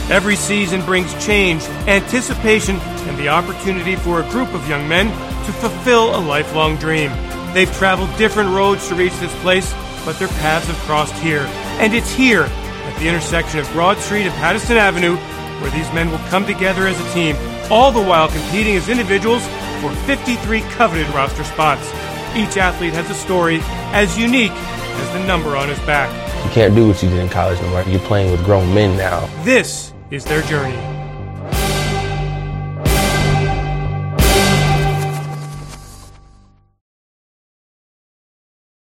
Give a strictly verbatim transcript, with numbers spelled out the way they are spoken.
Every season brings change, anticipation, and the opportunity for a group of young men to fulfill a lifelong dream. They've traveled different roads to reach this place, but their paths have crossed here. And it's here, at the intersection of Broad Street and Patterson Avenue, where these men will come together as a team, all the while competing as individuals for fifty-three coveted roster spots. Each athlete has a story as unique as the number on his back. You can't do what you did in college no more. You're playing with grown men now. This is their journey.